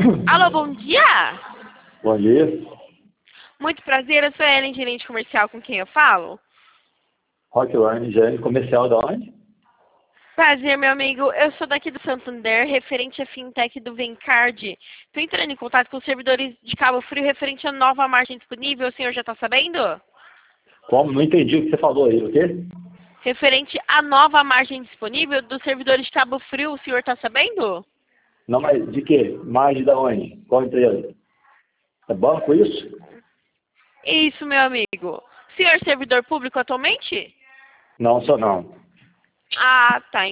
Alô, bom dia! Bom dia. Muito prazer, eu sou a Ellen, gerente comercial, com quem eu falo? Rockline, gerente comercial da onde? Prazer, meu amigo. Eu sou daqui do Santander, referente à fintech do Vencard. Estou entrando em contato com os servidores de Cabo Frio referente à nova margem disponível. O senhor já está sabendo? Como? Não entendi o que você falou aí, o quê? Referente à nova margem disponível dos servidores de Cabo Frio, o senhor está sabendo? Não, mas de quê? Margem da onde? Qual empresa? É banco isso? Isso, meu amigo. O senhor é servidor público atualmente? Não, sou não. Ah, tá.